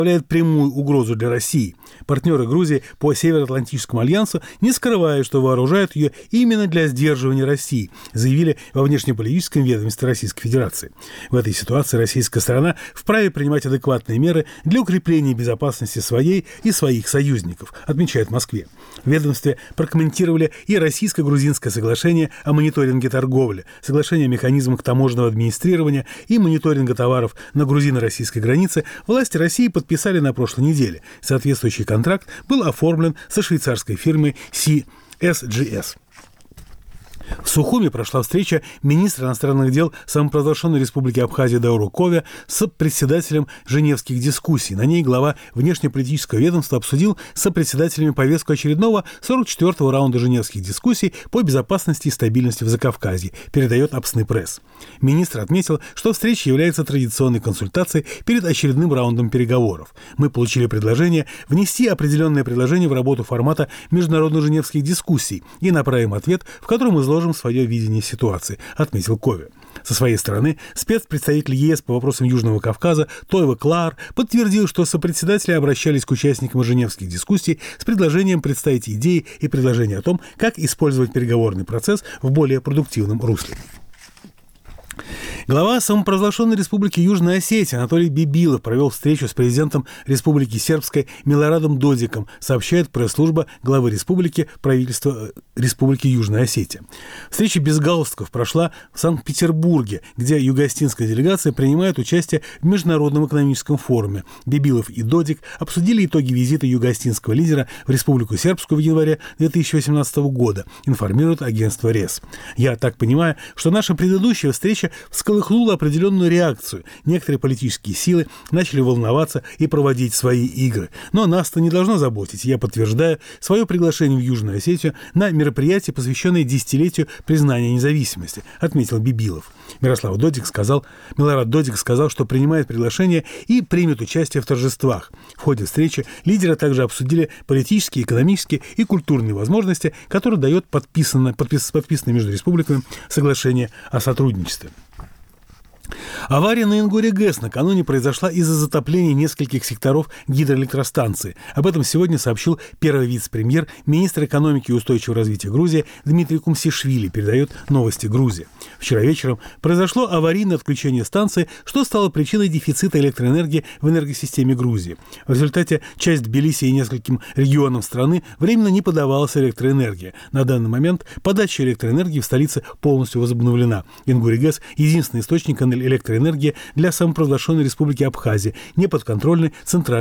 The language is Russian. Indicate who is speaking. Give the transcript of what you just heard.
Speaker 1: представляет прямую угрозу для России. Партнеры Грузии по Североатлантическому альянсу не скрывают, что вооружают ее именно для сдерживания России, заявили во внешнеполитическом ведомстве Российской Федерации. В этой ситуации российская сторона вправе принимать адекватные меры для укрепления безопасности своей и своих союзников, отмечают в Москве. В ведомстве прокомментировали и российско-грузинское соглашение о мониторинге торговли, соглашение о механизмах таможенного администрирования и мониторинга товаров на грузино-российской границе власти России подписали на прошлой неделе. Соответствующий контракт был оформлен со швейцарской фирмой CSGS. В Сухуми прошла встреча министра иностранных дел самопровозглашенной республики Абхазия Дауру Ковя с председателем Женевских дискуссий. На ней глава внешнеполитического ведомства обсудил с председателями повестку очередного 44-го раунда Женевских дискуссий по безопасности и стабильности в Закавказье, передает Апсны Пресс. Министр отметил, что встреча является традиционной консультацией перед очередным раундом переговоров. Мы получили предложение внести определенные предложения в работу формата международных Женевских дискуссий и направим ответ, в котором изложим свое видение ситуации, отметил Кове. Со своей стороны, спецпредставитель ЕС по вопросам Южного Кавказа Тойва Клаар подтвердил, что сопредседатели обращались к участникам Женевских дискуссий с предложением представить идеи и предложения о том, как использовать переговорный процесс в более продуктивном русле. Глава самопровозглашенной республики Южная Осетия Анатолий Бибилов провел встречу с президентом Республики Сербской Милорадом Додиком, сообщает пресс-служба главы республики правительства Республики Южная Осетия. Встреча без галстуков прошла в Санкт-Петербурге, где юго-осетинская делегация принимает участие в Международном экономическом форуме. Бибилов и Додик обсудили итоги визита юго-осетинского лидера в Республику Сербскую в январе 2018 года, информирует агентство РЕС. Я так понимаю, что наша предыдущая встреча всколыхнула определенную реакцию. Некоторые политические силы начали волноваться и проводить свои игры. Но нас-то не должно заботить. Я подтверждаю свое приглашение в Южную Осетию на мероприятие, посвященное десятилетию признания независимости, отметил Бибилов. Милорад Додик сказал, что принимает приглашение и примет участие в торжествах. В ходе встречи лидеры также обсудили политические, экономические и культурные возможности, которые дает подписанное между республиками соглашение о сотрудничестве. Авария на Ингуре-ГЭС накануне произошла из-за затопления нескольких секторов гидроэлектростанции. Об этом сегодня сообщил первый вице-премьер, министр экономики и устойчивого развития Грузии Дмитрий Кумсишвили, передает «Новости Грузии». Вчера вечером произошло аварийное отключение станции, что стало причиной дефицита электроэнергии в энергосистеме Грузии. В результате часть Тбилиси и нескольким регионам страны временно не подавалась электроэнергия. На данный момент подача электроэнергии в столице полностью возобновлена. Ингуре-ГЭС – единственный источник электроэнергии для самопровозглашенной республики Абхазия, неподконтрольной центральной